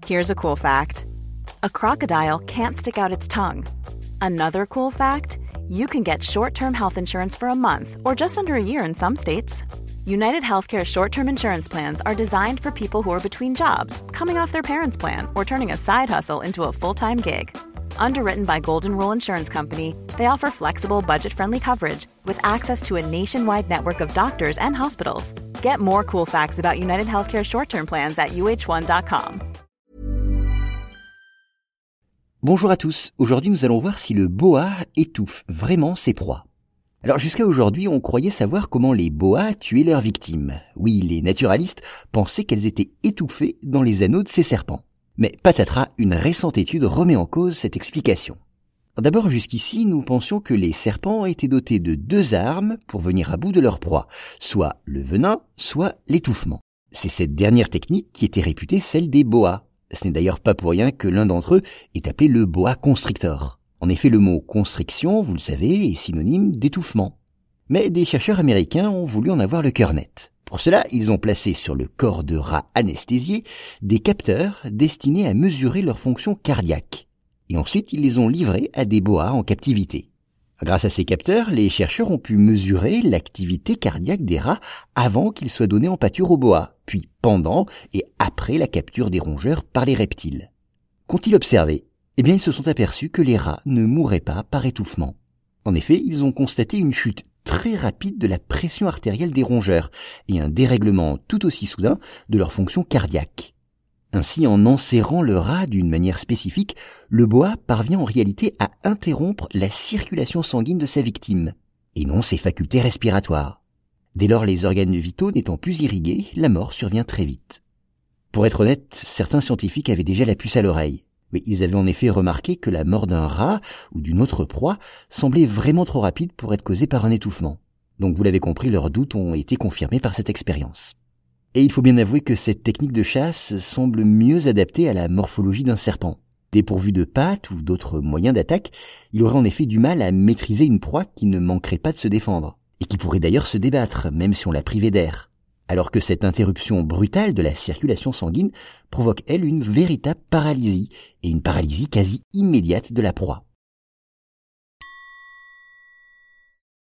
Here's a cool fact. A crocodile can't stick out its tongue. Another cool fact, you can get short-term health insurance for a month or just under a year in some states. United Healthcare short-term insurance plans are designed for people who are between jobs, coming off their parents' plan, or turning a side hustle into a full-time gig. Underwritten by Golden Rule Insurance Company, they offer flexible, budget-friendly coverage with access to a nationwide network of doctors and hospitals. Get more cool facts about United Healthcare short-term plans at uh1.com. Bonjour à tous, aujourd'hui nous allons voir si le boa étouffe vraiment ses proies. Alors jusqu'à aujourd'hui, on croyait savoir comment les boas tuaient leurs victimes. Oui, les naturalistes pensaient qu'elles étaient étouffées dans les anneaux de ces serpents. Mais patatras, une récente étude remet en cause cette explication. D'abord, jusqu'ici, nous pensions que les serpents étaient dotés de deux armes pour venir à bout de leur proie, soit le venin, soit l'étouffement. C'est cette dernière technique qui était réputée celle des boas. Ce n'est d'ailleurs pas pour rien que l'un d'entre eux est appelé le boa constrictor. En effet, le mot constriction, vous le savez, est synonyme d'étouffement. Mais des chercheurs américains ont voulu en avoir le cœur net. Pour cela, ils ont placé sur le corps de rats anesthésiés des capteurs destinés à mesurer leur fonction cardiaque. Et ensuite, ils les ont livrés à des boas en captivité. Grâce à ces capteurs, les chercheurs ont pu mesurer l'activité cardiaque des rats avant qu'ils soient donnés en pâture aux boas, puis pendant et après la capture des rongeurs par les reptiles. Qu'ont-ils observé ? Eh bien, ils se sont aperçus que les rats ne mouraient pas par étouffement. En effet, ils ont constaté une chute très rapide de la pression artérielle des rongeurs et un dérèglement tout aussi soudain de leur fonction cardiaque. Ainsi, en enserrant le rat d'une manière spécifique, le boa parvient en réalité à interrompre la circulation sanguine de sa victime, et non ses facultés respiratoires. Dès lors, les organes vitaux n'étant plus irrigués, la mort survient très vite. Pour être honnête, certains scientifiques avaient déjà la puce à l'oreille. Mais ils avaient en effet remarqué que la mort d'un rat ou d'une autre proie semblait vraiment trop rapide pour être causée par un étouffement. Donc vous l'avez compris, leurs doutes ont été confirmés par cette expérience. Et il faut bien avouer que cette technique de chasse semble mieux adaptée à la morphologie d'un serpent. Dépourvu de pattes ou d'autres moyens d'attaque, il aurait en effet du mal à maîtriser une proie qui ne manquerait pas de se défendre, et qui pourrait d'ailleurs se débattre, même si on la privait d'air. Alors que cette interruption brutale de la circulation sanguine provoque, elle, une véritable paralysie, et une paralysie quasi immédiate de la proie.